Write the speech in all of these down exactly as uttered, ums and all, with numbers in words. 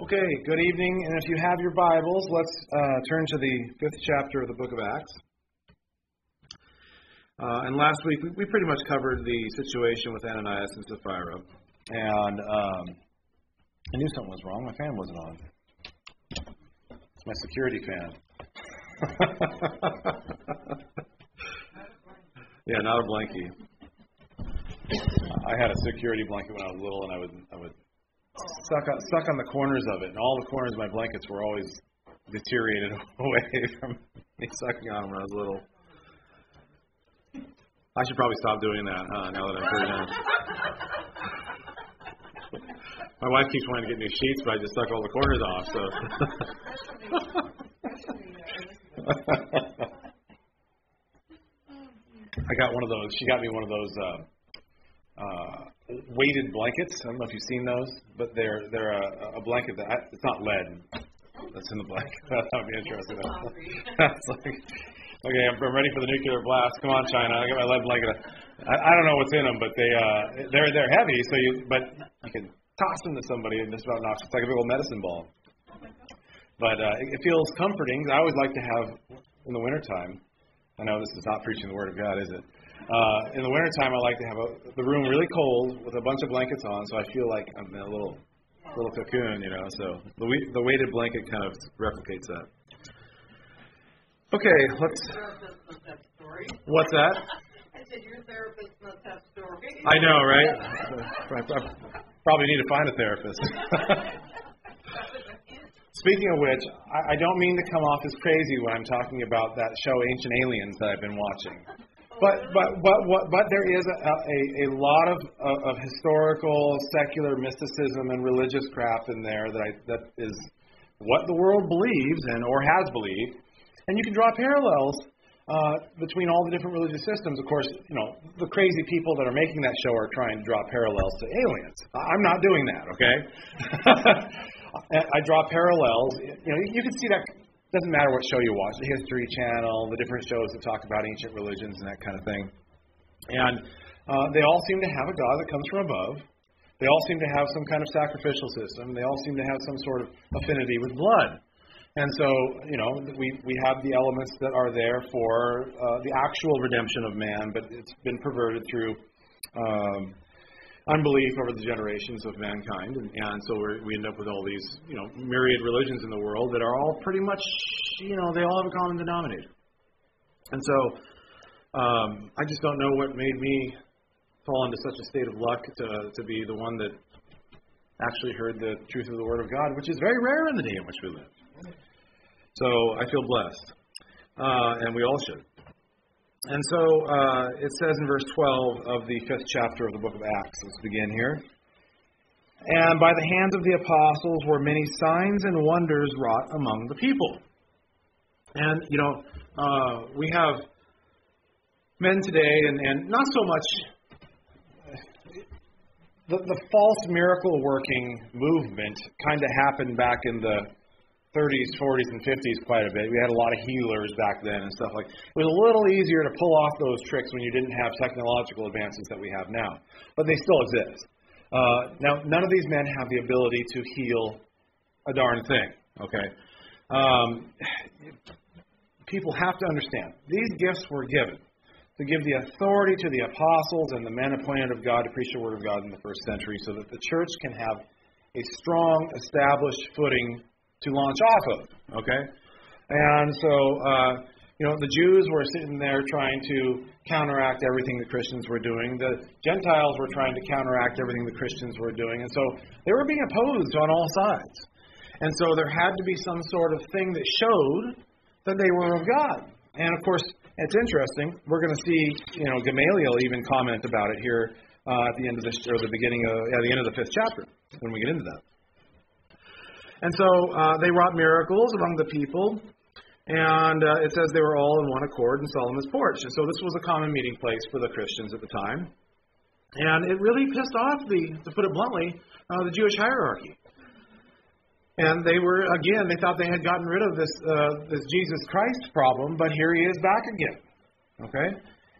Okay, good evening, and if you have your Bibles, let's uh, turn to the fifth chapter of the book of Acts. Uh, and last week, we, we pretty much covered the situation with Ananias and Sapphira, and um, I knew something was wrong. My fan wasn't on. It's my security fan. Yeah, not a blankie. I had a security blanket when I was little, and I would I would suck on, suck on the corners of it, and all the corners of my blankets were always deteriorated away from me sucking on them when I was little. I should probably stop doing that, huh? Now that I'm thirty-nine. My wife keeps wanting to get new sheets, but I just suck all the corners off. So. I got one of those. She got me one of those. Uh, Uh, weighted blankets. I don't know if you've seen those, but they're they're a, a blanket that I, it's not lead that's in the blanket. That would be interesting. It's like, okay, I'm, I'm ready for the nuclear blast. Come on, China! I got my lead blanket. I, I don't know what's in them, but they uh, they're they're heavy. So you but you can toss them to somebody and just about knocks. It's like a big old medicine ball. But uh, it, it feels comforting. I always like to have in the wintertime. I know this is not preaching the Word of God, is it? Uh, in the wintertime, I like to have a, the room really cold with a bunch of blankets on, so I feel like I'm in a little little cocoon, you know. So the the weighted blanket kind of replicates that. Okay, let's. Must have story. What's that? I said your therapist must have story. I know, right? I probably need to find a therapist. Speaking of which, I, I don't mean to come off as crazy when I'm talking about that show Ancient Aliens that I've been watching. But but but what but there is a, a, a lot of, of of historical secular mysticism and religious crap in there that I, that is what the world believes and or has believed, and you can draw parallels uh, between all the different religious systems. Of course, you know the crazy people that are making that show are trying to draw parallels to aliens. I'm not doing that. Okay, I draw parallels. You know you can see that. Doesn't matter what show you watch, the History Channel, the different shows that talk about ancient religions and that kind of thing. And uh, they all seem to have a God that comes from above. They all seem to have some kind of sacrificial system. They all seem to have some sort of affinity with blood. And so, you know, we, we have the elements that are there for uh, the actual redemption of man, but it's been perverted through um, unbelief over the generations of mankind, and, and so we're, we end up with all these, you know, myriad religions in the world that are all pretty much, you know, they all have a common denominator. And so um, I just don't know what made me fall into such a state of luck to to be the one that actually heard the truth of the Word of God, which is very rare in the day in which we live. So I feel blessed, uh, and we all should. And so uh, it says in verse twelve of the fifth chapter of the book of Acts. Let's begin here. And by the hands of the apostles were many signs and wonders wrought among the people. And, you know, uh, we have men today, and, and not so much the, the false miracle working movement kind of happened back in the thirties, forties, and fifties quite a bit. We had a lot of healers back then and stuff like that. It was a little easier to pull off those tricks when you didn't have technological advances that we have now. But they still exist. Uh, now, none of these men have the ability to heal a darn thing, okay? Um, people have to understand, these gifts were given to give the authority to the apostles and the men appointed of God to preach the Word of God in the first century so that the church can have a strong, established footing to launch off of, okay? And so, uh, you know, the Jews were sitting there trying to counteract everything the Christians were doing. The Gentiles were trying to counteract everything the Christians were doing. And so they were being opposed on all sides. And so there had to be some sort of thing that showed that they were of God. And, of course, it's interesting. We're going to see, you know, Gamaliel even comment about it here uh, at the end of this, or the beginning of, at the end of the fifth chapter when we get into that. And so uh, they wrought miracles among the people, and uh, it says they were all in one accord in Solomon's porch. And so this was a common meeting place for the Christians at the time. And it really pissed off the, to put it bluntly, uh, the Jewish hierarchy. And they were, again, they thought they had gotten rid of this uh, this Jesus Christ problem, but here he is back again. Okay?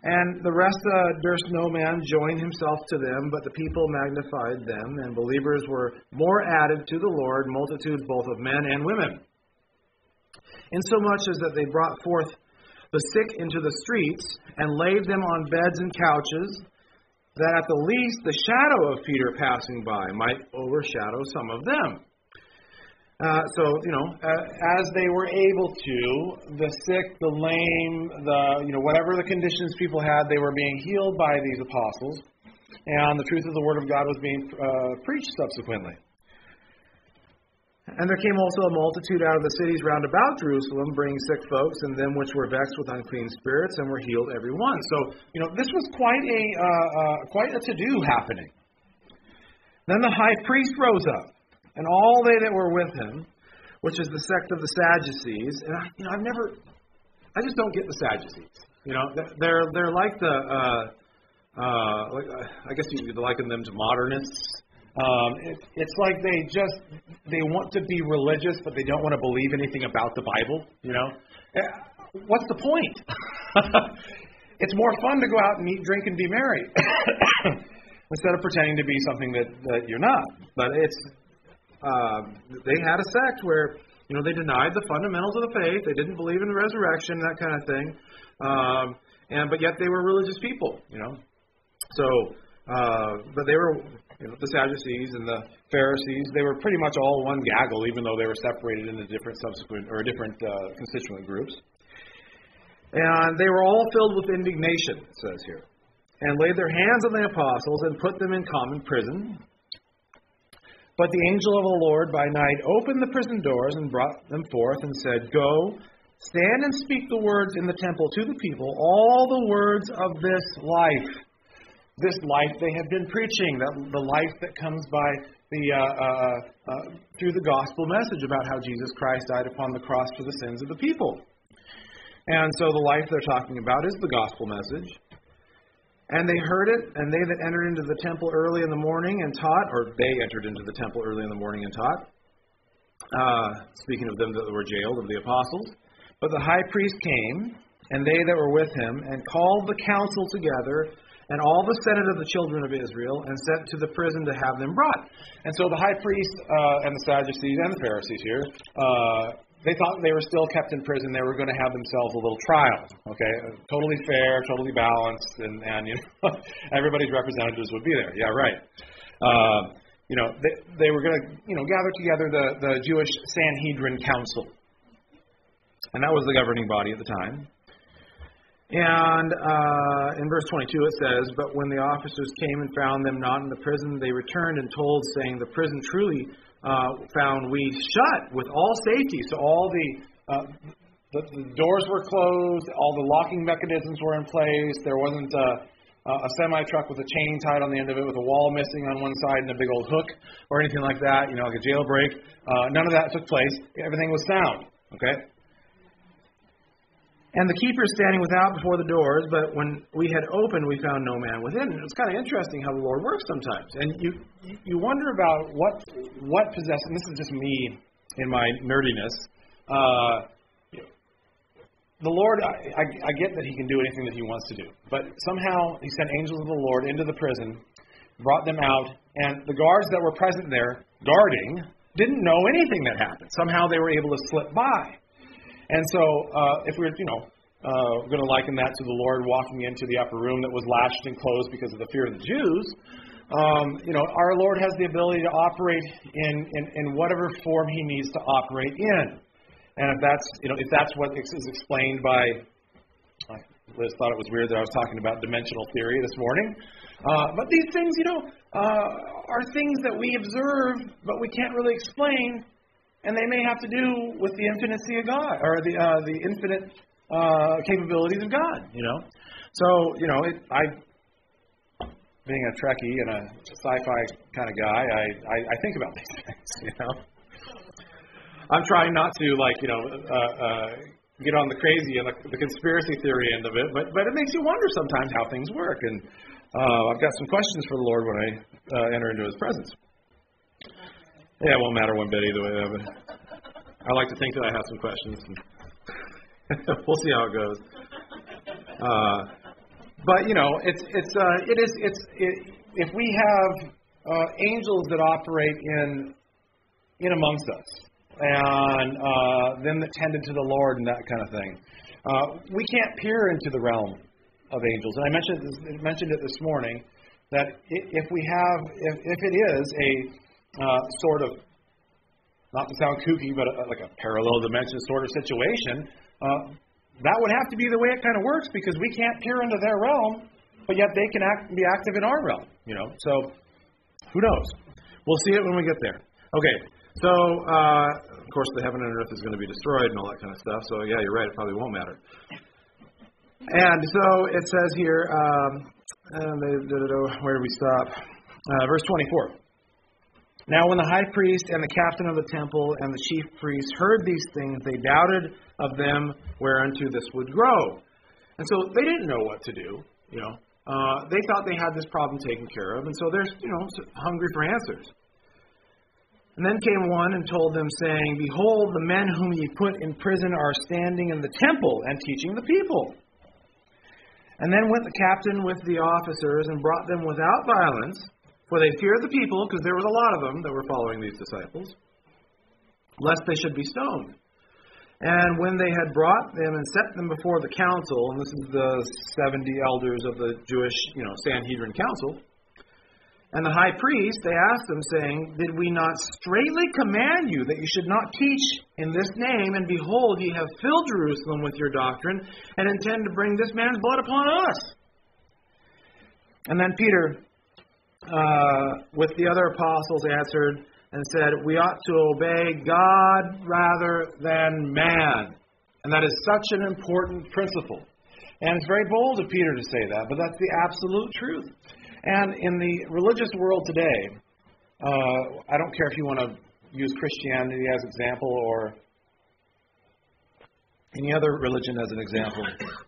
And the rest uh, durst no man join himself to them, but the people magnified them, and believers were more added to the Lord, multitudes both of men and women. Insomuch as that they brought forth the sick into the streets, and laid them on beds and couches, that at the least the shadow of Peter passing by might overshadow some of them. Uh, so, you know, uh, as they were able to, the sick, the lame, the, you know, whatever the conditions people had, they were being healed by these apostles, and the truth of the Word of God was being uh, preached subsequently. And there came also a multitude out of the cities round about Jerusalem, bringing sick folks, and them which were vexed with unclean spirits, and were healed every one. So, you know, this was quite a uh, uh, quite a to-do happening. Then the high priest rose up, and all they that were with him, which is the sect of the Sadducees, and I, you know, I've never, I just don't get the Sadducees. You know, they're they're like the, uh, uh, like, uh, I guess you could liken them to modernists. Um, it, it's like they just they want to be religious, but they don't want to believe anything about the Bible. You know, what's the point? It's more fun to go out and eat, drink, and be merry instead of pretending to be something that, that you're not. But it's Uh, they had a sect where, you know, they denied the fundamentals of the faith. They didn't believe in the resurrection, that kind of thing. Um, and but yet they were religious people, you know. So, uh, but they were, you know, the Sadducees and the Pharisees. They were pretty much all one gaggle, even though they were separated into different subsequent or different uh, constituent groups. And they were all filled with indignation, it says here, and laid their hands on the apostles and put them in common prison. But the angel of the Lord by night opened the prison doors and brought them forth and said, Go, stand and speak the words in the temple to the people, all the words of this life. This life they have been preaching, that the life that comes by the uh, uh, uh, through the gospel message about how Jesus Christ died upon the cross for the sins of the people. And so the life they're talking about is the gospel message. And they heard it, and they that entered into the temple early in the morning and taught, or they entered into the temple early in the morning and taught, uh, speaking of them that were jailed, of the apostles. But the high priest came, and they that were with him, and called the council together, and all the senate of the children of Israel, and sent to the prison to have them brought. And so the high priest uh, and the Sadducees and the Pharisees here, uh, they thought they were still kept in prison. They were going to have themselves a little trial, okay? Totally fair, totally balanced, and, and you know, everybody's representatives would be there. Yeah, right. Uh, you know, they, they were going to, you know, gather together the, the Jewish Sanhedrin Council. And that was the governing body at the time. And uh, in verse twenty-two it says, But when the officers came and found them not in the prison, they returned and told, saying, The prison truly Uh, found we shut with all safety. So all the, uh, the the doors were closed, all the locking mechanisms were in place. There wasn't a, a semi truck with a chain tied on the end of it with a wall missing on one side and a big old hook or anything like that. You know, like a jailbreak. Uh, none of that took place. Everything was sound. Okay. And the keeper standing without before the doors, but when we had opened, we found no man within. And it's kind of interesting how the Lord works sometimes. And you you wonder about what what possessed, and this is just me in my nerdiness. Uh, the Lord, I, I, I get that He can do anything that He wants to do. But somehow He sent angels of the Lord into the prison, brought them out, and the guards that were present there, guarding, didn't know anything that happened. Somehow they were able to slip by. And so, uh, if we're, you know, uh, going to liken that to the Lord walking into the upper room that was latched and closed because of the fear of the Jews, um, you know, our Lord has the ability to operate in, in, in whatever form He needs to operate in. And if that's, you know, if that's what is explained by, Liz thought it was weird that I was talking about dimensional theory this morning. Uh, but these things, you know, uh, are things that we observe, but we can't really explain. And they may have to do with the infinity of God, or the uh, the infinite uh, capabilities of God, you know. So, you know, it, I, being a Trekkie and a sci-fi kind of guy, I, I, I think about these things, you know. I'm trying not to, like, you know, uh, uh, get on the crazy and the, the conspiracy theory end of it, but but it makes you wonder sometimes how things work. And uh, I've got some questions for the Lord when I uh, enter into His presence. Yeah, it won't matter one bit either way. But I like to think that I have some questions. And we'll see how it goes. Uh, but you know, it's it's uh, it is it's it, if we have uh, angels that operate in in amongst us, and uh, them that tended to the Lord and that kind of thing, uh, we can't peer into the realm of angels. And I mentioned this, mentioned it this morning that if we have if, if it is a uh, sort of, not to sound kooky, but a, like a parallel dimension sort of situation. Uh, That would have to be the way it kind of works, because we can't peer into their realm, but yet they can act, be active in our realm. You know, so who knows? We'll see it when we get there. Okay, so uh, of course the heaven and earth is going to be destroyed and all that kind of stuff. So yeah, you're right. It probably won't matter. And so it says here, um, and they, where do we stop? Uh, verse twenty-four. Now when the high priest and the captain of the temple and the chief priests heard these things, they doubted of them whereunto this would grow. And so they didn't know what to do, you know. Uh, they thought they had this problem taken care of, and so they're, you know, hungry for answers. And then came one and told them, saying, Behold, the men whom ye put in prison are standing in the temple and teaching the people. And then went the captain with the officers and brought them without violence, for they feared the people, because there was a lot of them that were following these disciples, lest they should be stoned. And when they had brought them and set them before the council, and this is the seventy elders of the Jewish, you know, Sanhedrin council, and the high priest, they asked them, saying, Did we not straitly command you that you should not teach in this name? And behold, ye have filled Jerusalem with your doctrine, and intend to bring this man's blood upon us. And then Peter, Uh, with the other apostles, answered and said, We ought to obey God rather than man. And that is such an important principle. And it's very bold of Peter to say that, but that's the absolute truth. And in the religious world today, uh, I don't care if you want to use Christianity as example or any other religion as an example.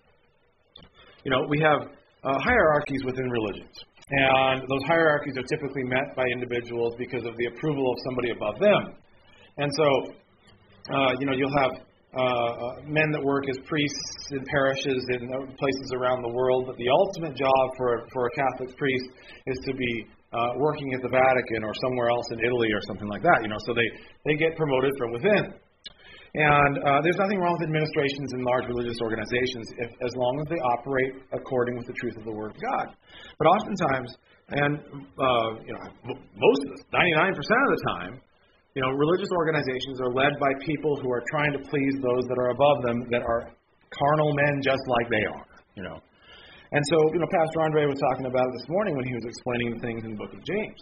You know, we have uh, hierarchies within religions. And those hierarchies are typically met by individuals because of the approval of somebody above them. And so, uh, you know, you'll have uh, men that work as priests in parishes in places around the world, but the ultimate job for, for a Catholic priest is to be uh, working at the Vatican or somewhere else in Italy or something like that. You know, so they, they get promoted from within. And uh, there's nothing wrong with administrations in large religious organizations if, as long as they operate according with the truth of the Word of God. But oftentimes, and uh, you know, most of us, ninety-nine percent of the time, you know, religious organizations are led by people who are trying to please those that are above them, that are carnal men just like they are. You know, and so you know, Pastor Andre was talking about it this morning when he was explaining things in the Book of James.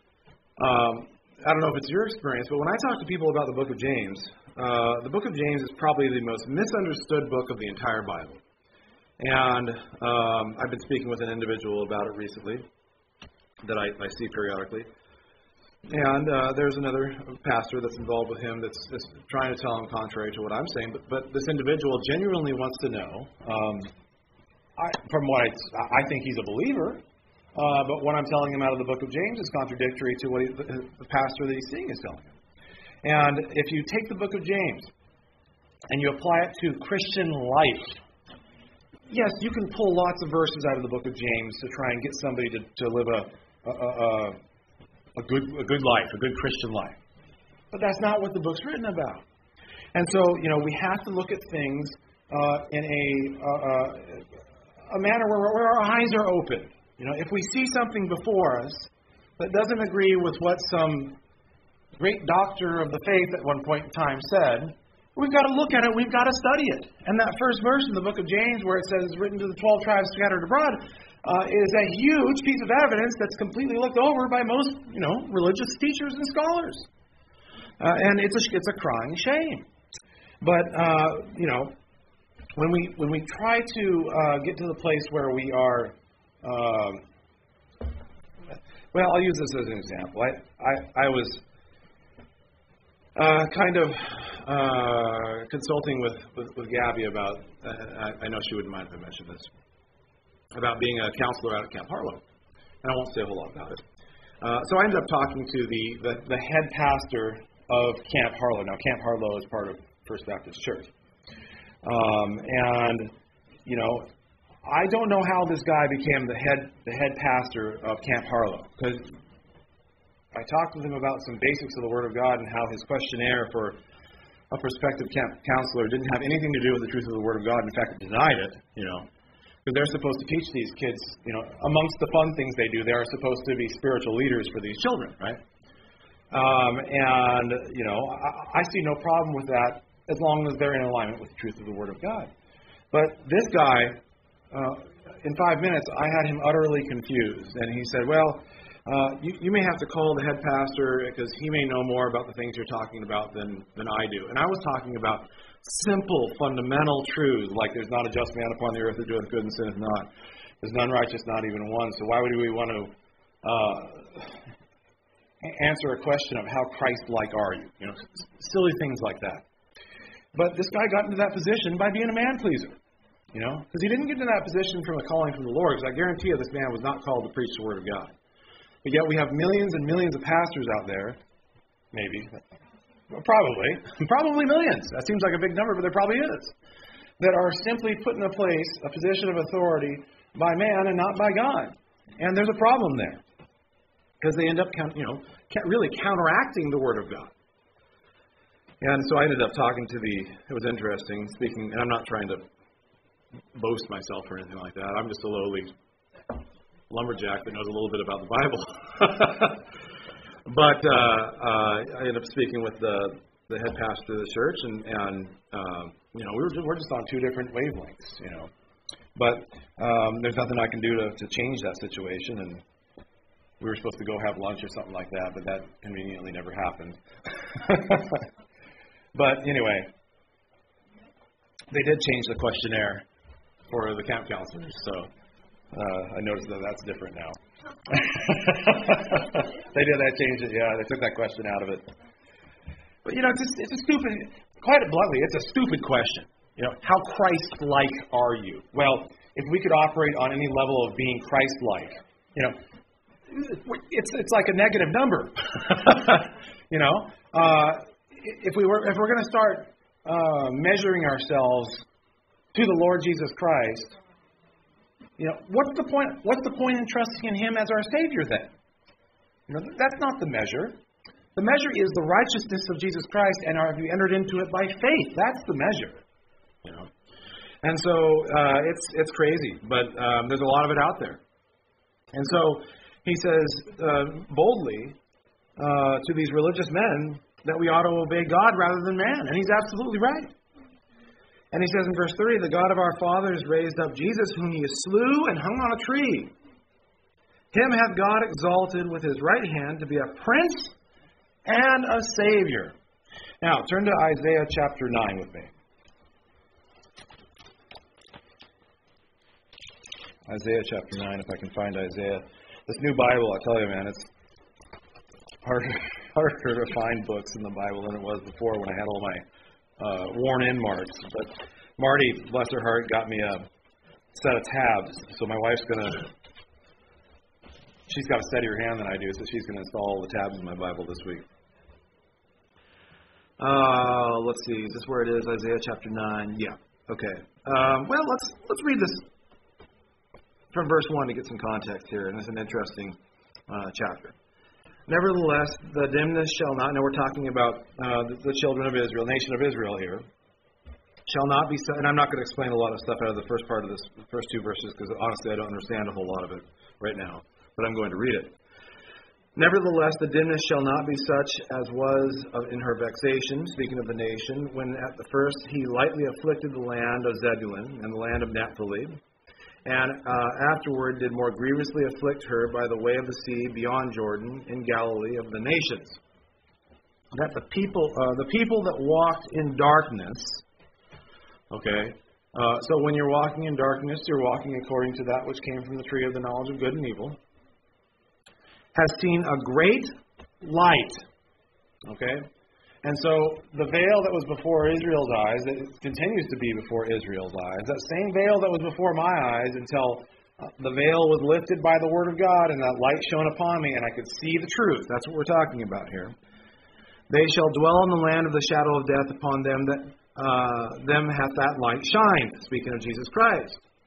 Um, I don't know if it's your experience, but when I talk to people about the Book of James, uh, the Book of James is probably the most misunderstood book of the entire Bible. And um, I've been speaking with an individual about it recently that I, I see periodically. And uh, there's another pastor that's involved with him that's, that's trying to tell him contrary to what I'm saying. But, but this individual genuinely wants to know, um, I, from what I, I think he's a believer, Uh, but what I'm telling him out of the Book of James is contradictory to what he, the, the pastor that he's seeing is telling him. And if you take the Book of James and you apply it to Christian life, yes, you can pull lots of verses out of the Book of James to try and get somebody to, to live a, a, a, a, good, a good life, a good Christian life. But that's not what the book's written about. And so, you know, we have to look at things uh, in a, uh, a manner where, where our eyes are open. You know, if we see something before us that doesn't agree with what some great doctor of the faith at one point in time said, we've got to look at it, we've got to study it. And that first verse in the Book of James where it says, written to the twelve tribes scattered abroad, uh, is a huge piece of evidence that's completely looked over by most, you know, religious teachers and scholars. Uh, and it's a, it's a crying shame. But, uh, you know, when we, when we try to uh, get to the place where we are, Um, well, I'll use this as an example. I I, I was uh, kind of uh, consulting with, with, with Gabby about, uh, I, I know she wouldn't mind if I mentioned this, about being a counselor out at Camp Harlow. And I won't say a whole lot about it. Uh, so I ended up talking to the, the, the head pastor of Camp Harlow. Now, Camp Harlow is part of First Baptist Church. Um, and, you know, I don't know how this guy became the head the head pastor of Camp Harlow, because I talked with him about some basics of the Word of God and how his questionnaire for a prospective camp counselor didn't have anything to do with the truth of the Word of God. In fact, it denied it, you know, because they're supposed to teach these kids, you know, amongst the fun things they do, they are supposed to be spiritual leaders for these children, right? Um, and, you know, I, I see no problem with that as long as they're in alignment with the truth of the Word of God. But this guy, uh, in five minutes, I had him utterly confused. And he said, well, uh, you, you may have to call the head pastor because he may know more about the things you're talking about than, than I do. And I was talking about simple, fundamental truths, like there's not a just man upon the earth that doeth good and sinneth not. There's none righteous, not even one. So why would we want to uh, answer a question of how Christ-like are you? You know, silly things like that. But this guy got into that position by being a man-pleaser, you know, because he didn't get into that position from a calling from the Lord, because I guarantee you this man was not called to preach the Word of God. But yet we have millions and millions of pastors out there, maybe, probably, probably millions. That seems like a big number, but there probably is, that are simply put in a place, a position of authority by man and not by God. And there's a problem there, because they end up, you know, really counteracting the Word of God. And so I ended up talking to the, it was interesting, speaking, and I'm not trying to boast myself or anything like that. I'm just a lowly lumberjack that knows a little bit about the Bible. But uh, uh, I ended up speaking with the, the head pastor of the church, and, and uh, you know, we were just, we're just on two different wavelengths, you know. But um, there's nothing I can do to, to change that situation, and we were supposed to go have lunch or something like that, but that conveniently never happened. But anyway, they did change the questionnaire for the camp counselors, so uh, I noticed that that's different now. They did that, changed it, yeah. They took that question out of it. But, you know, it's, just, it's a stupid, quite bluntly, it's a stupid question. You know, how Christ-like are you? Well, if we could operate on any level of being Christ-like, you know, it's it's like a negative number. You know, uh, if we were if we're going to start uh, measuring ourselves to the Lord Jesus Christ, you know, what's the point? What's the point in trusting in Him as our Savior then? You know, that's not the measure. The measure is the righteousness of Jesus Christ, and have you entered into it by faith? That's the measure. You know, and so uh, it's it's crazy, but um, there's a lot of it out there. And so he says uh, boldly uh, to these religious men that we ought to obey God rather than man, and he's absolutely right. And he says in verse thirty, the God of our fathers raised up Jesus, whom ye slew and hung on a tree. Him hath God exalted with his right hand to be a prince and a Savior. Now, turn to Isaiah chapter nine with me. Isaiah chapter nine, if I can find Isaiah. This new Bible, I tell you, man, it's harder, harder to find books in the Bible than it was before when I had all my uh, worn-in marks. But Marty, bless her heart, got me a set of tabs. So my wife's going to, she's got a steadier hand than I do, so she's going to install all the tabs in my Bible this week. Uh, let's see, is this where it is? Isaiah chapter nine. Yeah. Okay. Um, well, let's let's read this from verse one to get some context here, and it's an interesting uh, chapter. Nevertheless, the dimness shall not, now we're talking about uh, the, the children of Israel, nation of Israel here, shall not be, and I'm not going to explain a lot of stuff out of the first part of this, the first two verses, because honestly I don't understand a whole lot of it right now, but I'm going to read it. Nevertheless, the dimness shall not be such as was in her vexation, speaking of the nation, when at the first he lightly afflicted the land of Zebulun and the land of Naphtali, and uh, afterward did more grievously afflict her by the way of the sea beyond Jordan in Galilee of the nations. That the people, uh, the people that walked in darkness, okay, uh, so when you're walking in darkness, you're walking according to that which came from the tree of the knowledge of good and evil, has seen a great light, okay? And so the veil that was before Israel's eyes, that continues to be before Israel's eyes, that same veil that was before my eyes until the veil was lifted by the Word of God and that light shone upon me and I could see the truth. That's what we're talking about here. They shall dwell in the land of the shadow of death. Upon them that uh, them hath that light shined, speaking of Jesus Christ.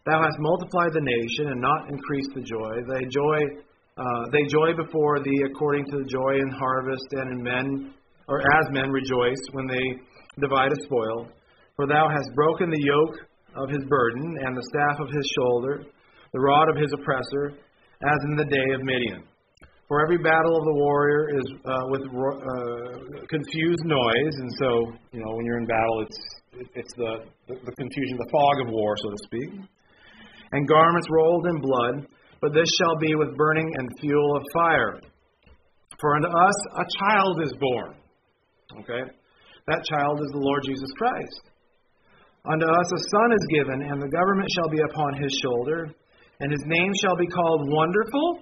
Thou hast multiplied the nation and not increased the joy. They joy, uh, they joy before thee according to the joy in harvest, and in men, or as men rejoice when they divide a spoil. For thou hast broken the yoke of his burden, and the staff of his shoulder, the rod of his oppressor, as in the day of Midian. For every battle of the warrior is uh, with uh, confused noise, and so, you know, when you're in battle, it's it's the, the, the confusion, the fog of war, so to speak. And garments rolled in blood, but this shall be with burning and fuel of fire. For unto us a child is born. Okay? That child is the Lord Jesus Christ. Unto us a son is given, and the government shall be upon his shoulder, and his name shall be called Wonderful,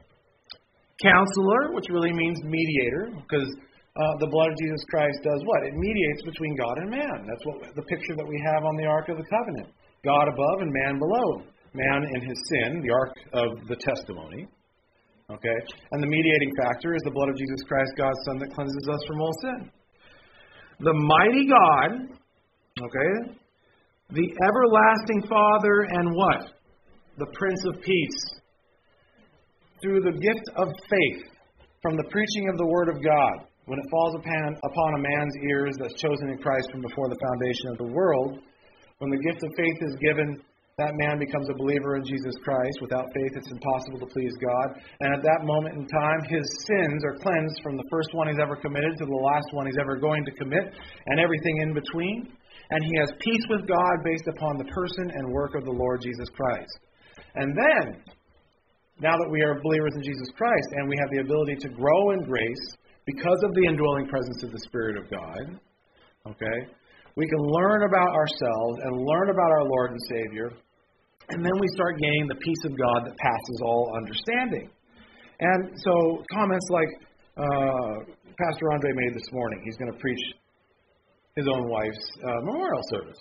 Counselor, which really means mediator, because uh, the blood of Jesus Christ does what? It mediates between God and man. That's what the picture that we have on the Ark of the Covenant. God above and man below. Man in his sin, the Ark of the Testimony. Okay? And the mediating factor is the blood of Jesus Christ, God's Son, that cleanses us from all sin. The mighty God, okay, the everlasting Father, and what? The Prince of Peace. Through the gift of faith, from the preaching of the Word of God, when it falls upon, upon a man's ears that's chosen in Christ from before the foundation of the world, when the gift of faith is given, that man becomes a believer in Jesus Christ. Without faith, it's impossible to please God. And at that moment in time, his sins are cleansed from the first one he's ever committed to the last one he's ever going to commit, and everything in between. And he has peace with God based upon the person and work of the Lord Jesus Christ. And then, now that we are believers in Jesus Christ and we have the ability to grow in grace because of the indwelling presence of the Spirit of God, okay, we can learn about ourselves and learn about our Lord and Savior, and then we start gaining the peace of God that passes all understanding. And so comments like uh, Pastor Andre made this morning, he's going to preach his own wife's uh, memorial service.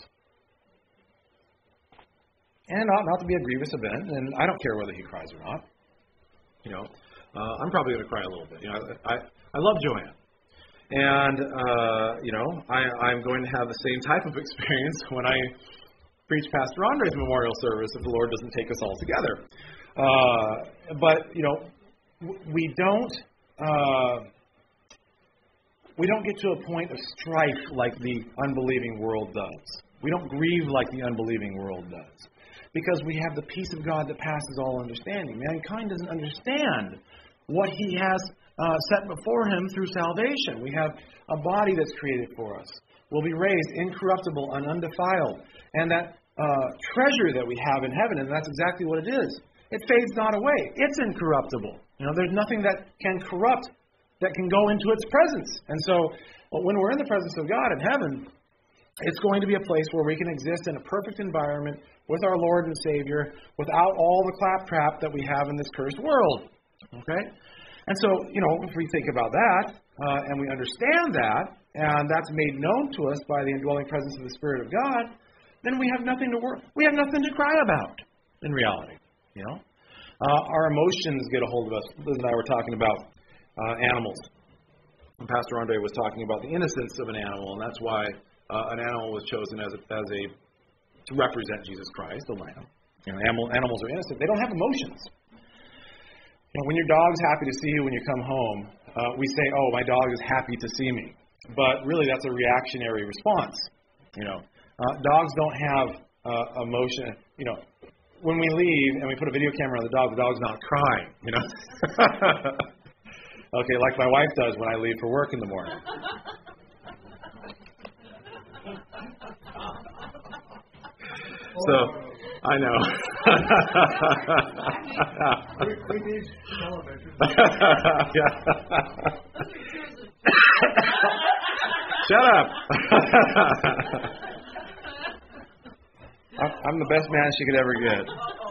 And not, not to be a grievous event, and I don't care whether he cries or not. You know, uh, I'm probably going to cry a little bit. You know, I I love Joanne, and uh, you know, I, I'm going to have the same type of experience when I preach Pastor Andre's memorial service if the Lord doesn't take us all together. Uh, but you know, we don't uh, we don't get to a point of strife like the unbelieving world does. We don't grieve like the unbelieving world does. Because we have the peace of God that passes all understanding. Mankind doesn't understand what He has uh, set before him through salvation. We have a body that's created for us. We'll be raised incorruptible and undefiled. And that uh, treasure that we have in heaven, and that's exactly what it is. It fades not away. It's incorruptible. You know, there's nothing that can corrupt that can go into its presence. And so, well, when we're in the presence of God in heaven, it's going to be a place where we can exist in a perfect environment with our Lord and Savior without all the claptrap that we have in this cursed world. Okay? And so, you know, if we think about that, uh, and we understand that, and that's made known to us by the indwelling presence of the Spirit of God, then we have nothing to worry. We have nothing to cry about in reality. You know? Uh, our emotions get a hold of us. Liz and I were talking about uh, animals. And Pastor Andre was talking about the innocence of an animal, and that's why Uh, an animal was chosen as a, as a to represent Jesus Christ, the Lamb. You know, animal, animals are innocent; they don't have emotions. You know, when your dog's happy to see you when you come home, uh, we say, "Oh, my dog is happy to see me," but really, that's a reactionary response. You know, uh, dogs don't have uh, emotion. You know, when we leave and we put a video camera on the dog, the dog's not crying. You know, okay, like my wife does when I leave for work in the morning. So, I know. we, we need television. Shut up. I'm the best man she could ever get.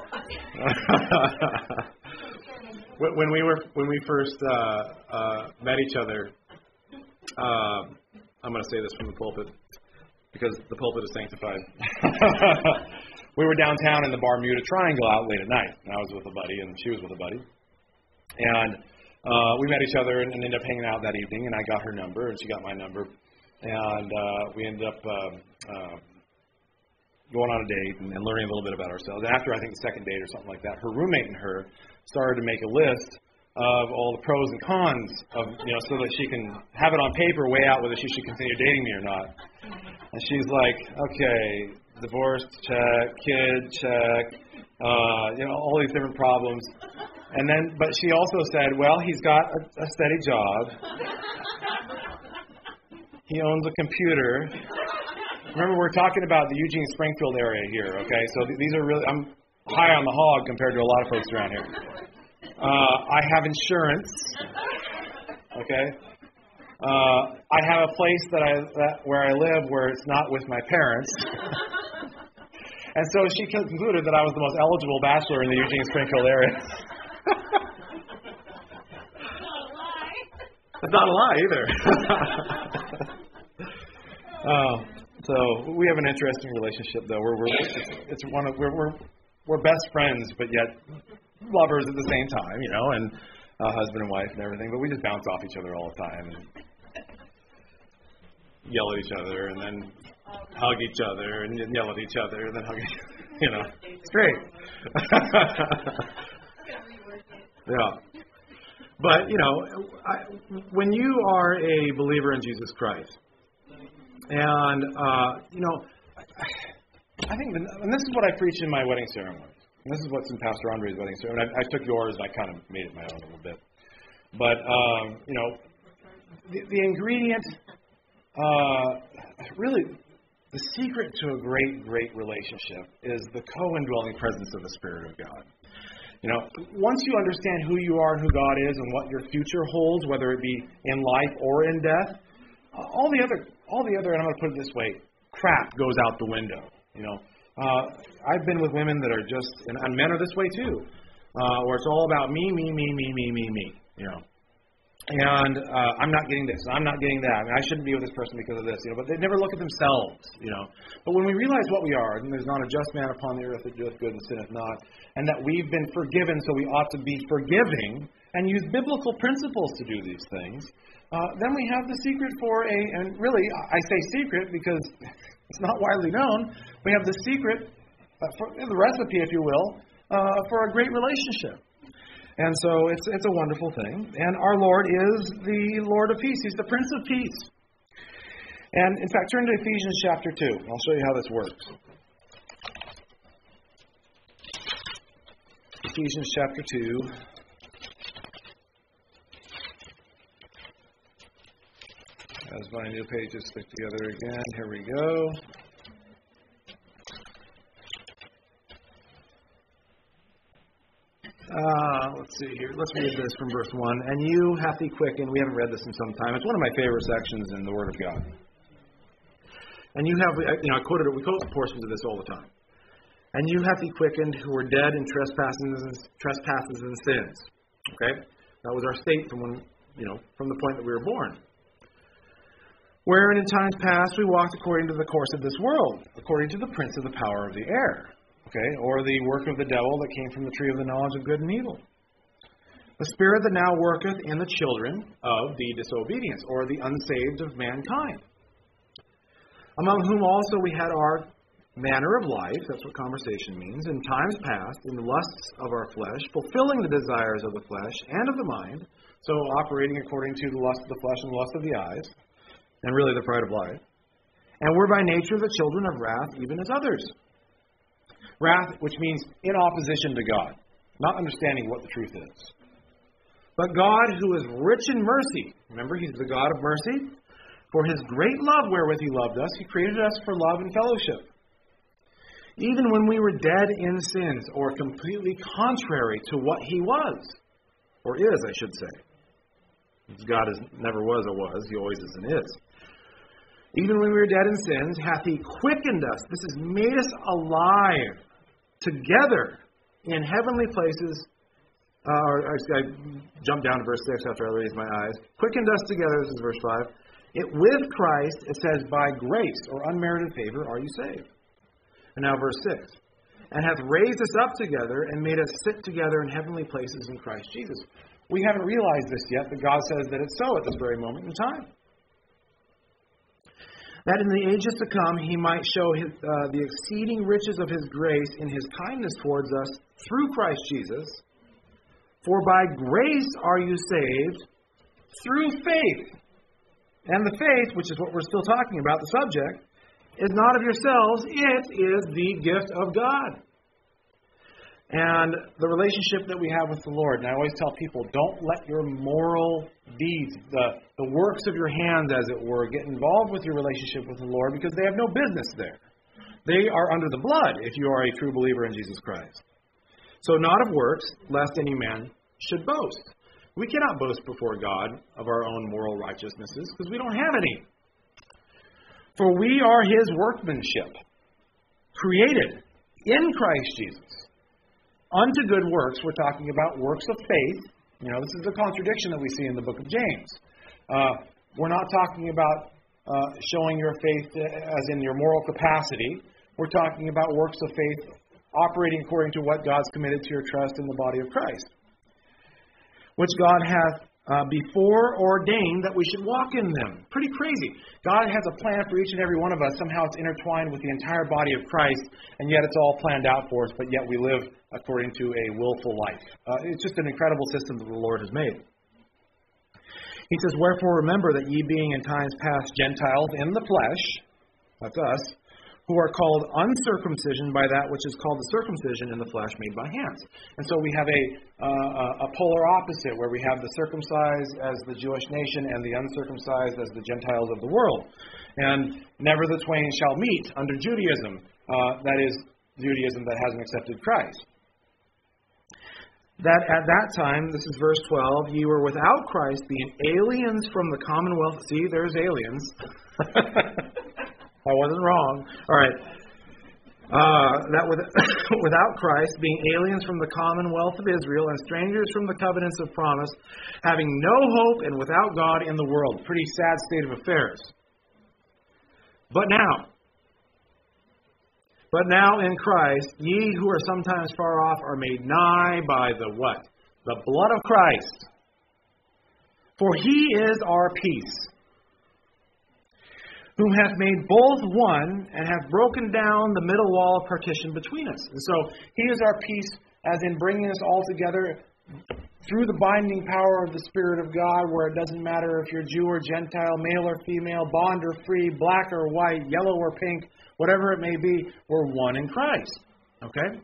When we were when we first uh, uh, met each other, uh, I'm going to say this from the pulpit, because the pulpit is sanctified. We were downtown in the Bermuda Triangle out late at night. And I was with a buddy, and she was with a buddy. And uh, we met each other and, and ended up hanging out that evening, and I got her number, and she got my number. And uh, we ended up uh, uh, going on a date and, and learning a little bit about ourselves. And after, I think, the second date or something like that, her roommate and her started to make a list of all the pros and cons of, you know, so that she can have it on paper, weigh out whether she should continue dating me or not. And she's like, okay, divorce, check, kid, check, uh, you know, all these different problems. And then, but she also said, well, he's got a, a steady job. He owns a computer. Remember, we're talking about the Eugene Springfield area here, okay? So th- these are really, I'm high on the hog compared to a lot of folks around here. Uh, I have insurance, okay? Uh, I have a place that I that, where I live where it's not with my parents. And so she concluded that I was the most eligible bachelor in the Eugene Springfield area. That's not a lie either. uh, so we have an interesting relationship, though. We're, we're it's, it's one of we're, we're we're best friends, but yet lovers at the same time, you know, and uh, husband and wife and everything. But we just bounce off each other all the time and yell at each other, and then hug each other, and yell at each other, and then hug each other. You know, it's great. Yeah. But, you know, I, when you are a believer in Jesus Christ, and, uh, you know, I think, the, and this is what I preach in my wedding ceremony. And this is what's in Pastor Andre's wedding ceremony. I, I took yours and I kind of made it my own a little bit. But, um, you know, the, the ingredient, uh, really, the secret to a great, great relationship is the co-indwelling presence of the Spirit of God. You know, once you understand who you are and who God is and what your future holds, whether it be in life or in death, all the other, all the other, and I'm going to put it this way, crap goes out the window. You know, uh, I've been with women that are just, and, and men are this way too, uh, where it's all about me, me, me, me, me, me, me. You know, and uh, I'm not getting this, and I'm not getting that, and I shouldn't be with this person because of this. You know, but they never look at themselves. You know, but when we realize what we are, and there's not a just man upon the earth that doeth good and sinneth not, and that we've been forgiven, so we ought to be forgiving and use biblical principles to do these things. Uh, then we have the secret for a, and really, I say secret because it's not widely known. We have the secret, uh, for the recipe, if you will, uh, for a great relationship. And so it's it's a wonderful thing. And our Lord is the Lord of peace. He's the Prince of Peace. And in fact, turn to Ephesians chapter two. I'll show you how this works. Ephesians chapter two. As my new pages stick together again. Here we go. Uh, let's see here. Let's read this from verse one. And you hath he quickened. We haven't read this in some time. It's one of my favorite sections in the Word of God. And you have, you know, I quoted it. We quote portions of this all the time. And you hath he quickened who were dead in trespasses, trespasses and sins. Okay, that was our state from when, you know, from the point that we were born. Wherein in times past we walked according to the course of this world, according to the prince of the power of the air. Okay, or the work of the devil that came from the tree of the knowledge of good and evil. The spirit that now worketh in the children of the disobedience, or the unsaved of mankind. Among whom also we had our manner of life, that's what conversation means, in times past, in the lusts of our flesh, fulfilling the desires of the flesh and of the mind, so operating according to the lust of the flesh and the lust of the eyes, and really the pride of life. And we're by nature the children of wrath, even as others. Wrath, which means in opposition to God, not understanding what the truth is. But God, who is rich in mercy, remember, He's the God of mercy, for His great love wherewith He loved us, He created us for love and fellowship. Even when we were dead in sins, or completely contrary to what He was, or is, I should say. God is, never was or was, He always is and is. Even when we were dead in sins, hath He quickened us. This has made us alive together in heavenly places. Uh, or, I jumped down to verse six after I raised my eyes. Quickened us together, this is verse five. It with Christ, it says, by grace or unmerited favor are you saved. And now verse six. And hath raised us up together and made us sit together in heavenly places in Christ Jesus. We haven't realized this yet, but God says that it's so at this very moment in time. that in the ages to come he might show his, uh, the exceeding riches of his grace in his kindness towards us through Christ Jesus. For by grace are you saved through faith. And the faith, which is what we're still talking about, the subject, is not of yourselves, it is the gift of God. And the relationship that we have with the Lord, and I always tell people, don't let your moral deeds, the, the works of your hands, as it were, get involved with your relationship with the Lord, because they have no business there. They are under the blood if you are a true believer in Jesus Christ. So not of works, lest any man should boast. We cannot boast before God of our own moral righteousnesses, because we don't have any. For we are His workmanship, created in Christ Jesus, unto good works. We're talking about works of faith. You know, this is a contradiction that we see in the book of James. Uh, we're not talking about uh, showing your faith as in your moral capacity. We're talking about works of faith operating according to what God's committed to your trust in the body of Christ, which God hath uh, before ordained that we should walk in them. Pretty crazy. God has a plan for each and every one of us. Somehow it's intertwined with the entire body of Christ, and yet it's all planned out for us, but yet we live according to a willful life. Uh, it's just an incredible system that the Lord has made. He says, wherefore remember that ye being in times past Gentiles in the flesh, that's us, who are called uncircumcision by that which is called the circumcision in the flesh made by hands. And so we have a, uh, a polar opposite, where we have the circumcised as the Jewish nation and the uncircumcised as the Gentiles of the world. And never the twain shall meet under Judaism. Uh, that is, Judaism that hasn't accepted Christ. That at that time, this is verse twelve, ye were without Christ, being aliens from the commonwealth. See, there's aliens. I wasn't wrong. All right. Uh, that with, without Christ, being aliens from the commonwealth of Israel and strangers from the covenants of promise, having no hope and without God in the world. Pretty sad state of affairs. But now, but now in Christ, ye who are sometimes far off are made nigh by the what? The blood of Christ. For He is our peace, whom hath made both one, and hath broken down the middle wall of partition between us. And so He is our peace, as in bringing us all together through the binding power of the Spirit of God, where it doesn't matter if you're Jew or Gentile, male or female, bond or free, black or white, yellow or pink, whatever it may be, we're one in Christ. Okay?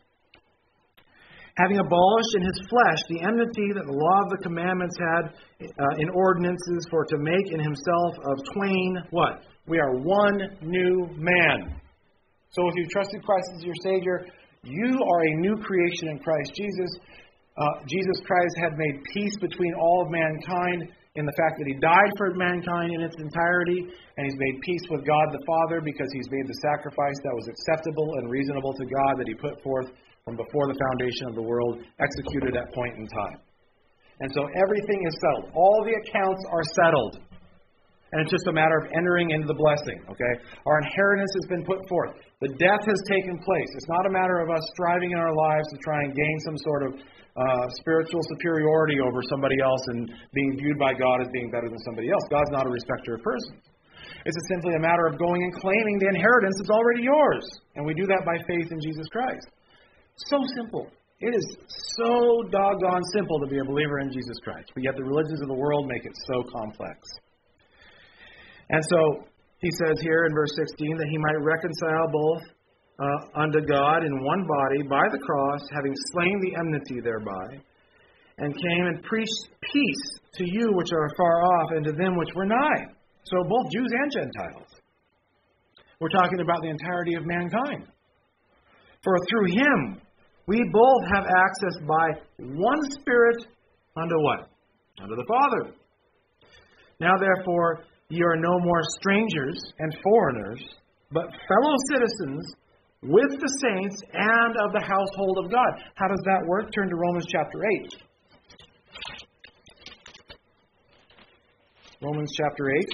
Having abolished in His flesh the enmity that the law of the commandments had uh, in ordinances, for to make in Himself of twain, what? We are one new man. So if you've trusted Christ as your Savior, you are a new creation in Christ Jesus. Uh, Jesus Christ had made peace between all of mankind in the fact that He died for mankind in its entirety, and He's made peace with God the Father because He's made the sacrifice that was acceptable and reasonable to God that He put forth from before the foundation of the world, executed at point in time. And so everything is settled. All the accounts are settled. And it's just a matter of entering into the blessing. Okay? Our inheritance has been put forth. The death has taken place. It's not a matter of us striving in our lives to try and gain some sort of uh, spiritual superiority over somebody else and being viewed by God as being better than somebody else. God's not a respecter of persons. It's simply a matter of going and claiming the inheritance that's already yours. And we do that by faith in Jesus Christ. So simple. It is so doggone simple to be a believer in Jesus Christ. But yet the religions of the world make it so complex. And so he says here in verse sixteen that He might reconcile both uh, unto God in one body by the cross, having slain the enmity thereby, and came and preached peace to you which are far off, and to them which were nigh. So both Jews and Gentiles. We're talking about the entirety of mankind. For through Him we both have access by one Spirit unto what? Unto the Father. Now therefore ye are no more strangers and foreigners, but fellow citizens with the saints and of the household of God. How does that work? Turn to Romans chapter eight. Romans chapter eight.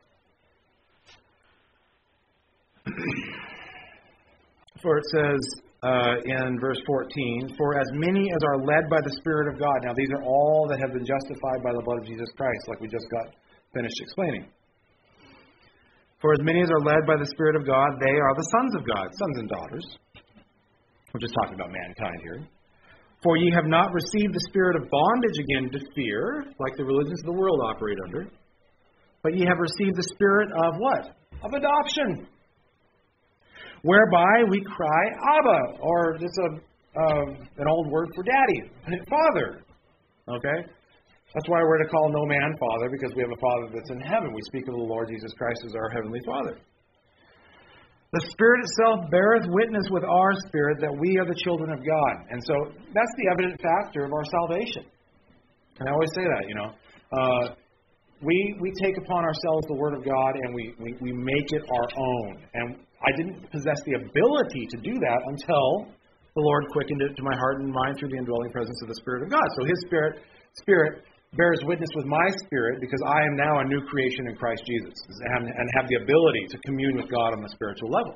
For it says, uh, in verse fourteen, for as many as are led by the Spirit of God. Now, these are all that have been justified by the blood of Jesus Christ, like we just got finished explaining. For as many as are led by the Spirit of God, they are the sons of God, sons and daughters. We're just talking about mankind here. For ye have not received the spirit of bondage again to fear, like the religions of the world operate under, but ye have received the spirit of what? Of adoption, whereby we cry, Abba, or it's a uh, an old word for daddy, father. Okay? That's why we're to call no man Father, because we have a Father that's in heaven. We speak of the Lord Jesus Christ as our Heavenly Father. The Spirit itself beareth witness with our spirit that we are the children of God. And so that's the evident factor of our salvation. And I always say that, you know. Uh, we we take upon ourselves the Word of God and we, we, we make it our own. And I didn't possess the ability to do that until the Lord quickened it to my heart and mind through the indwelling presence of the Spirit of God. So His Spirit, Spirit bears witness with my spirit because I am now a new creation in Christ Jesus and, and have the ability to commune with God on the spiritual level.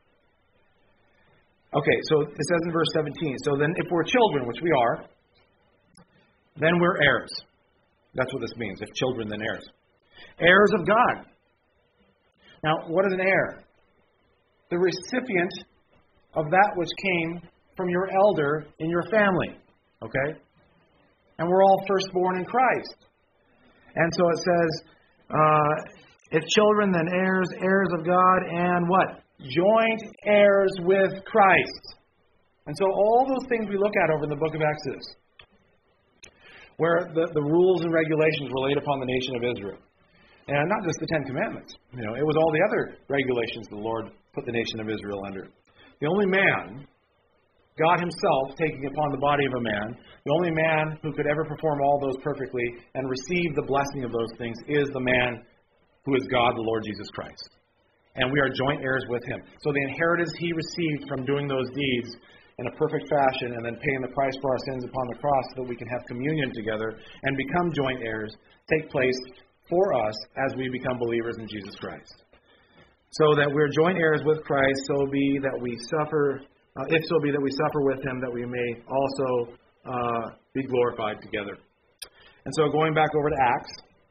Okay, so it says in verse seventeen, so then if we're children, which we are, then we're heirs. That's what this means. If children, then heirs. Heirs of God. Now, what is an heir? The recipient of that which came from your elder in your family. Okay? And we're all firstborn in Christ. And so it says, uh, if children, then heirs, heirs of God, and what? Joint heirs with Christ. And so all those things we look at over in the book of Exodus, where the, the rules and regulations were laid upon the nation of Israel. And not just the Ten Commandments. You know, it was all the other regulations the Lord put the nation of Israel under. The only man, God Himself taking upon the body of a man, the only man who could ever perform all those perfectly and receive the blessing of those things is the man who is God, the Lord Jesus Christ. And we are joint heirs with Him. So the inheritance He received from doing those deeds in a perfect fashion and then paying the price for our sins upon the cross so that we can have communion together and become joint heirs take place for us as we become believers in Jesus Christ. So that we're joint heirs with Christ, so be that we suffer... Uh, if so be that we suffer with Him, that we may also uh, be glorified together. And so going back over to Acts.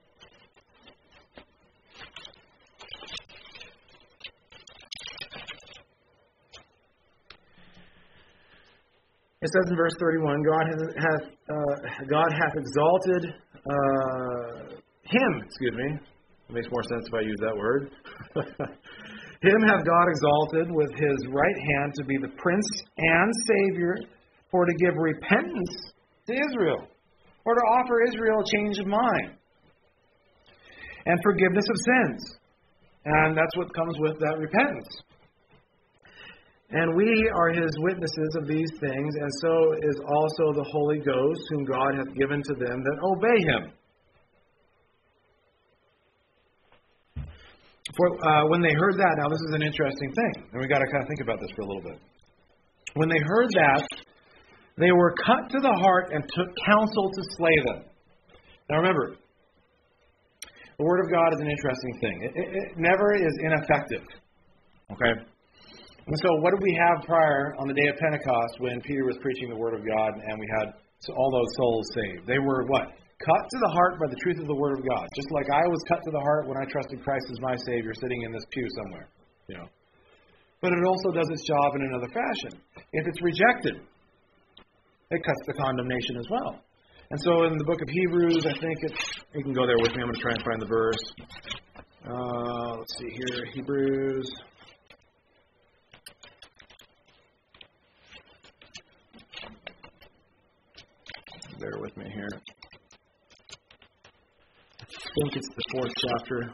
It says in verse thirty-one, God has, hath, uh, God hath exalted uh, Him, excuse me. It makes more sense if I use that word. Him hath God exalted with His right hand to be the Prince and Savior, for to give repentance to Israel, or to offer Israel a change of mind, and forgiveness of sins. And that's what comes with that repentance. And we are His witnesses of these things, and so is also the Holy Ghost, whom God hath given to them that obey Him. For uh, when they heard that, now this is an interesting thing, and we've got to kind of think about this for a little bit. When they heard that, they were cut to the heart and took counsel to slay them. Now remember, the Word of God is an interesting thing. It, it, it never is ineffective. Okay? And so what did we have prior on the day of Pentecost when Peter was preaching the Word of God and we had all those souls saved? They were what? Cut to the heart by the truth of the Word of God. Just like I was cut to the heart when I trusted Christ as my Savior sitting in this pew somewhere. You know. But it also does its job in another fashion. If it's rejected, it cuts the condemnation as well. And so in the book of Hebrews, I think it's... You can go there with me. I'm going to try and find the verse. Uh, let's see here. Hebrews... Bear with me here. I think it's the fourth chapter.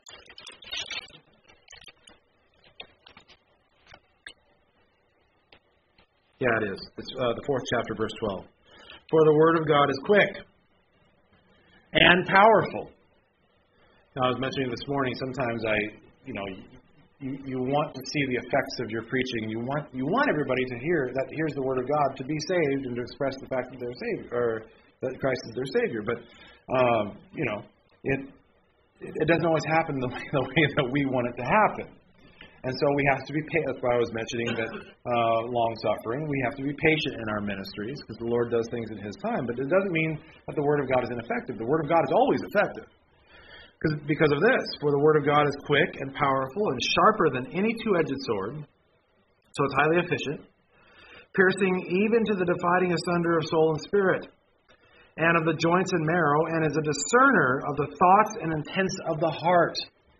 Yeah, it is. It's uh, the fourth chapter, verse twelve. For the word of God is quick and powerful. Now, I was mentioning this morning, sometimes I, you know, you, you want to see the effects of your preaching. You want you want everybody to hear that here's the word of God, to be saved, and to express the fact that they're saved, or that Christ is their Savior. But, um, you know, it it doesn't always happen the way, the way that we want it to happen. And so we have to be patient. That's why I was mentioning that uh, long-suffering. We have to be patient in our ministries because the Lord does things in His time. But it doesn't mean that the Word of God is ineffective. The Word of God is always effective. Because, because of this, for the Word of God is quick and powerful and sharper than any two-edged sword, so it's highly efficient, piercing even to the dividing asunder of soul and spirit, and of the joints and marrow, and is a discerner of the thoughts and intents of the heart.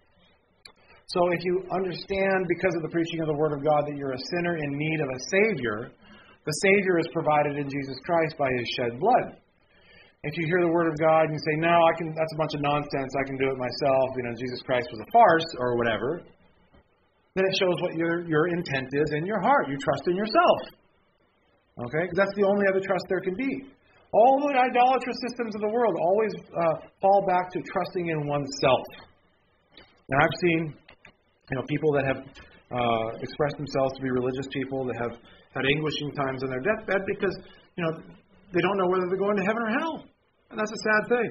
So if you understand, because of the preaching of the Word of God, that you're a sinner in need of a Savior, the Savior is provided in Jesus Christ by His shed blood. If you hear the Word of God and you say, no, I can, that's a bunch of nonsense, I can do it myself, you know, Jesus Christ was a farce, or whatever, then it shows what your, your intent is in your heart. You trust in yourself. Okay? Because that's the only other trust there can be. All the idolatrous systems of the world always uh, fall back to trusting in oneself. Now, I've seen you know, people that have uh, expressed themselves to be religious people that have had anguishing times on their deathbed because, you know, they don't know whether they're going to heaven or hell. And that's a sad thing.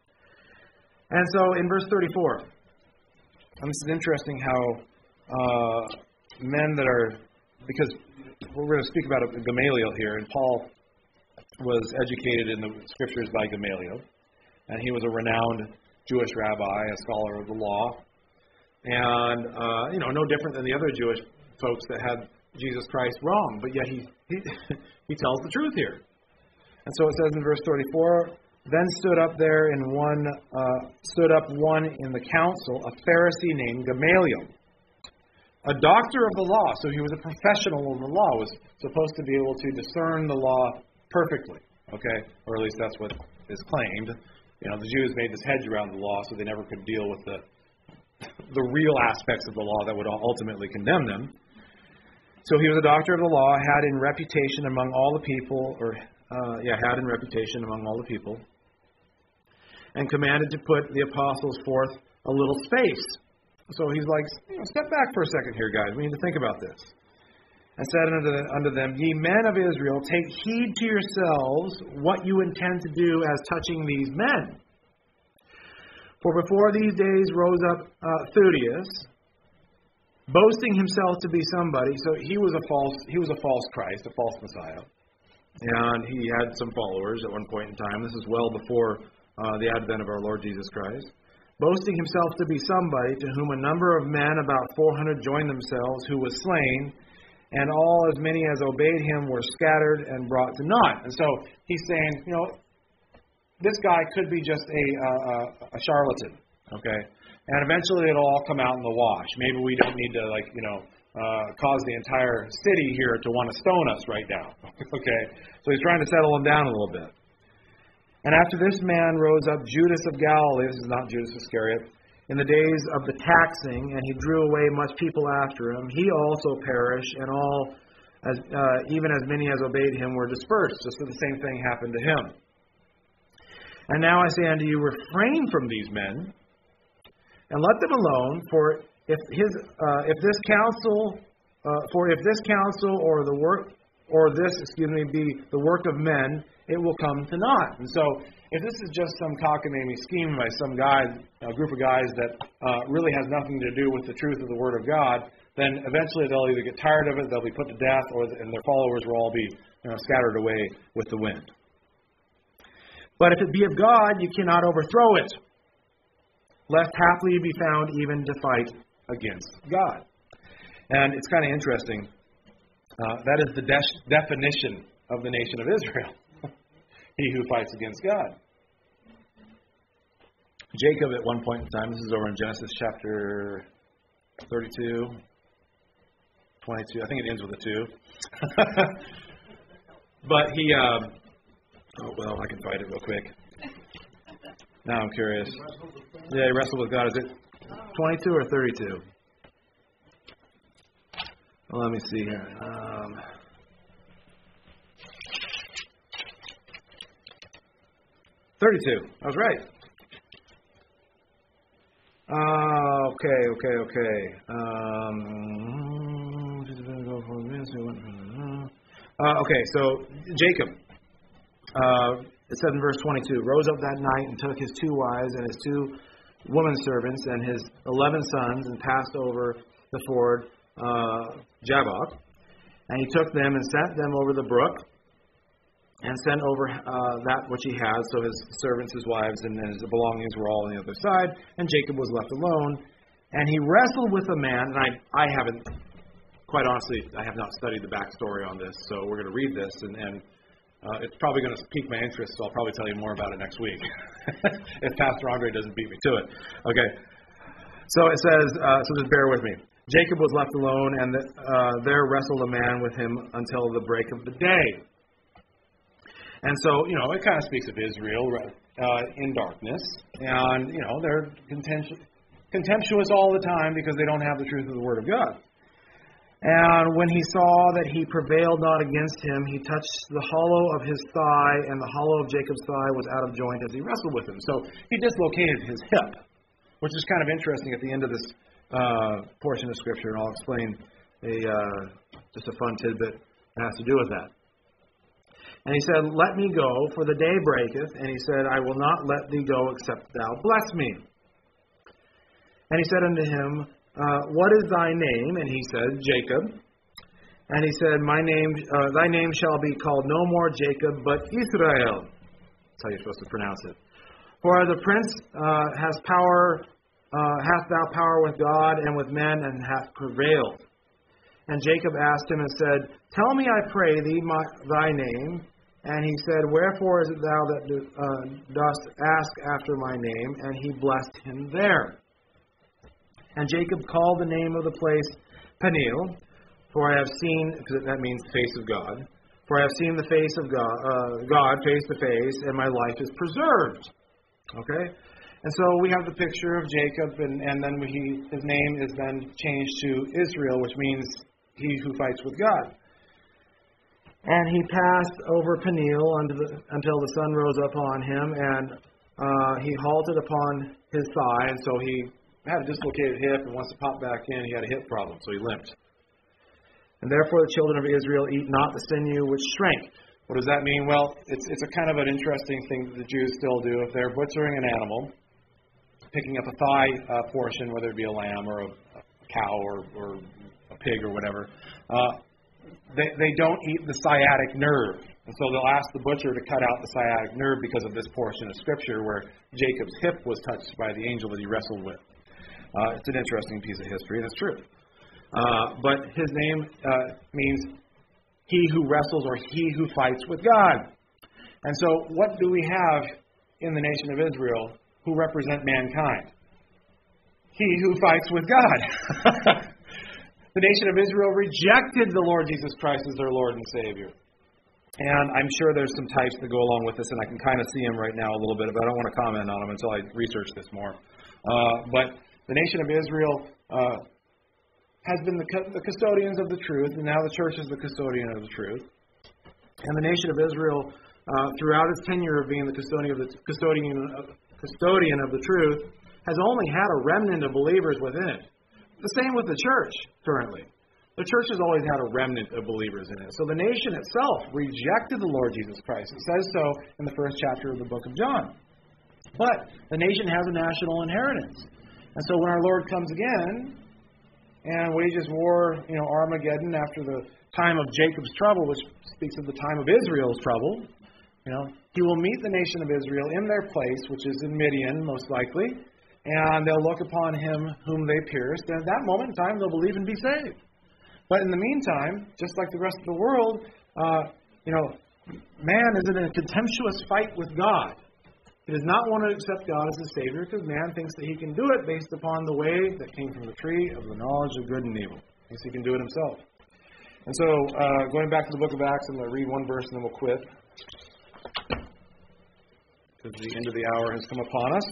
And so in verse thirty-four, and this is interesting how uh, men that are, because we're going to speak about Gamaliel here, and Paul was educated in the Scriptures by Gamaliel, and he was a renowned Jewish rabbi, a scholar of the law. And, uh, you know, no different than the other Jewish folks that had Jesus Christ wrong, but yet he, he, he tells the truth here. And so it says in verse thirty-four, then stood up there in one, uh, stood up one in the council, a Pharisee named Gamaliel, a doctor of the law. So he was a professional in the law, was supposed to be able to discern the law perfectly, okay? Or at least that's what is claimed. You know, the Jews made this hedge around the law so they never could deal with the the real aspects of the law that would ultimately condemn them. So he was a doctor of the law, had in reputation among all the people, or uh, yeah, had in reputation among all the people, and commanded to put the apostles forth a little space. So he's like, you know, step back for a second here, guys. We need to think about this. And said unto, the, unto them, ye men of Israel, take heed to yourselves what you intend to do as touching these men. For before these days rose up uh, Theudius, boasting himself to be somebody. So he was a false, he was a false Christ, a false Messiah, and he had some followers at one point in time. This is well before uh, the advent of our Lord Jesus Christ. Boasting himself to be somebody, to whom a number of men, about four hundred, joined themselves, who was slain, and all as many as obeyed him were scattered and brought to naught. And so he's saying, you know, this guy could be just a, uh, a charlatan, okay? And eventually it'll all come out in the wash. Maybe we don't need to, like, you know, uh, cause the entire city here to want to stone us right now, okay? So he's trying to settle them down a little bit. And after this man rose up Judas of Galilee, this is not Judas Iscariot, in the days of the taxing, and he drew away much people after him. He also perished, and all, as uh, even as many as obeyed him, were dispersed. Just so the same thing happened to him. And now I say unto you, refrain from these men, and let them alone. For if his, uh, if this counsel, uh, for if this counsel or the work, or this, excuse me, be the work of men, it will come to naught. And so, if this is just some cockamamie scheme by some guys, a group of guys that uh, really has nothing to do with the truth of the Word of God, then eventually they'll either get tired of it, they'll be put to death, or and their followers will all be, you know, scattered away with the wind. But if it be of God, you cannot overthrow it, lest haply you be found even to fight against God. And it's kind of interesting. Uh, that is the de- definition of the nation of Israel. He who fights against God. Jacob, at one point in time, this is over in Genesis chapter thirty-two, twenty-two. I think it ends with a two. But he, um, oh, well, I can find it real quick. Now I'm curious. Yeah, he wrestled with God. Is it twenty-two or thirty-two? Well, let me see here. Um, thirty-two. I was right. Uh, okay, okay, okay. Um, uh, okay, so Jacob, uh, it said in verse twenty-two, rose up that night and took his two wives and his two women servants and his eleven sons and passed over the ford uh, Jabbok. And he took them and sent them over the brook, and sent over uh, that which he had, so his servants, his wives, and his belongings were all on the other side, and Jacob was left alone. And he wrestled with a man, and I, I haven't, quite honestly, I have not studied the backstory on this, so we're going to read this, and, and uh, it's probably going to pique my interest, so I'll probably tell you more about it next week, if Pastor Andre doesn't beat me to it. Okay, so it says, uh, so just bear with me. Jacob was left alone, and the, uh, there wrestled a man with him until the break of the day. And so, you know, it kind of speaks of Israel uh, in darkness. And, you know, they're contentious, contemptuous all the time because they don't have the truth of the Word of God. And when he saw that he prevailed not against him, he touched the hollow of his thigh, and the hollow of Jacob's thigh was out of joint as he wrestled with him. So he dislocated his hip, which is kind of interesting at the end of this uh, portion of Scripture. And I'll explain a uh, just a fun tidbit that has to do with that. And he said, let me go, for the day breaketh. And he said, I will not let thee go, except thou bless me. And he said unto him, uh, what is thy name? And he said, Jacob. And he said, My name, uh, thy name shall be called no more Jacob, but Israel. That's how you're supposed to pronounce it. For the prince uh, has power, uh, hath thou power with God and with men, and hath prevailed. And Jacob asked him and said, Tell me, I pray thee, my, thy name. And he said, Wherefore is it thou that do, uh, dost ask after my name? And he blessed him there. And Jacob called the name of the place Peniel, for I have seen, because that means face of God, for I have seen the face of God, uh, God face to face, and my life is preserved. Okay? And so we have the picture of Jacob, and, and then he, his name is then changed to Israel, which means he who fights with God. And he passed over Peniel until the sun rose upon him, and uh, he halted upon his thigh, and so he had a dislocated hip, and once it popped back in, he had a hip problem, so he limped. And therefore the children of Israel eat not the sinew which shrank. What does that mean? Well, it's it's a kind of an interesting thing that the Jews still do. If they're butchering an animal, picking up a thigh uh, portion, whether it be a lamb or a, a cow or, or a pig or whatever, uh, They, they don't eat the sciatic nerve. And so they'll ask the butcher to cut out the sciatic nerve because of this portion of Scripture where Jacob's hip was touched by the angel that he wrestled with. Uh, it's an interesting piece of history, and it's true. Uh, but his name uh, means he who wrestles or he who fights with God. And so what do we have in the nation of Israel who represent mankind? He who fights with God. The nation of Israel rejected the Lord Jesus Christ as their Lord and Savior. And I'm sure there's some types that go along with this, and I can kind of see them right now a little bit, but I don't want to comment on them until I research this more. Uh, but the nation of Israel uh, has been the, the custodians of the truth, and now the church is the custodian of the truth. And the nation of Israel, uh, throughout its tenure of being the custodian of the custodian, uh, custodian of the truth, has only had a remnant of believers within it. The same with the church currently. The church has always had a remnant of believers in it. So the nation itself rejected the Lord Jesus Christ. It says so in the first chapter of the book of John. But the nation has a national inheritance. And so when our Lord comes again and wages war, you know, Armageddon after the time of Jacob's trouble, which speaks of the time of Israel's trouble, you know, he will meet the nation of Israel in their place, which is in Midian, most likely. And they'll look upon him whom they pierced. And at that moment in time, they'll believe and be saved. But in the meantime, just like the rest of the world, uh, you know, man is in a contemptuous fight with God. He does not want to accept God as a Savior because man thinks that he can do it based upon the way that came from the tree of the knowledge of good and evil. He thinks he can do it himself. And so, uh, going back to the book of Acts, I'm going to read one verse and then we'll quit. Because the end of the hour has come upon us.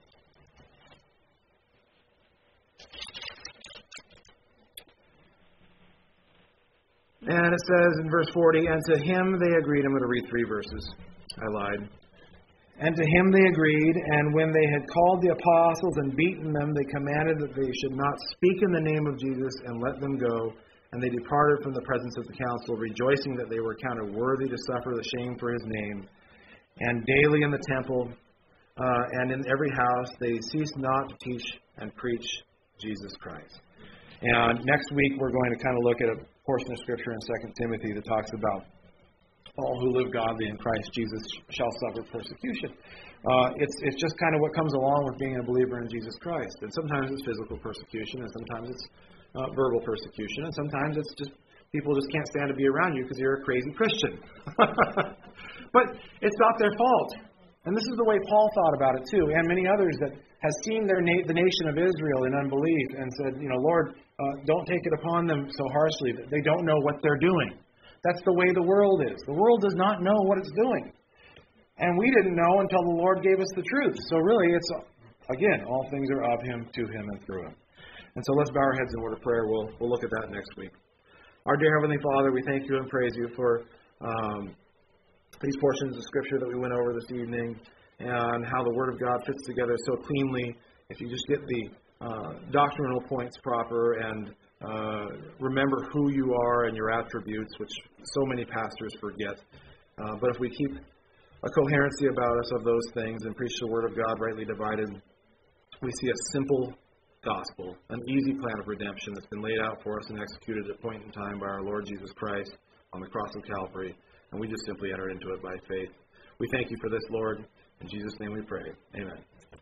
And it says in verse forty, And to him they agreed. I'm going to read three verses. I lied. And to him they agreed, and when they had called the apostles and beaten them, they commanded that they should not speak in the name of Jesus, and let them go. And they departed from the presence of the council, rejoicing that they were counted worthy to suffer the shame for his name. And daily in the temple uh, and in every house they ceased not to teach and preach Jesus Christ. And next week we're going to kind of look at a portion of Scripture in Second Timothy that talks about all who live godly in Christ Jesus shall suffer persecution. Uh, it's it's just kind of what comes along with being a believer in Jesus Christ. And sometimes it's physical persecution, and sometimes it's uh, verbal persecution, and sometimes it's just people just can't stand to be around you because you're a crazy Christian. But it's not their fault. And this is the way Paul thought about it too, and many others that has seen their na- the nation of Israel in unbelief and said, you know, Lord, uh, don't take it upon them so harshly that they don't know what they're doing. That's the way the world is. The world does not know what it's doing. And we didn't know until the Lord gave us the truth. So really, it's, again, all things are of Him, to Him, and through Him. And so let's bow our heads in word of prayer. We'll, we'll look at that next week. Our dear Heavenly Father, we thank You and praise You for um, these portions of Scripture that we went over this evening and how the Word of God fits together so cleanly. If you just get the uh, doctrinal points proper and uh, remember who You are and Your attributes, which so many pastors forget. Uh, but if we keep a coherency about us of those things and preach the Word of God rightly divided, we see a simple gospel, an easy plan of redemption that's been laid out for us and executed at a point in time by our Lord Jesus Christ on the cross of Calvary, and we just simply enter into it by faith. We thank You for this, Lord. In Jesus' name we pray. Amen.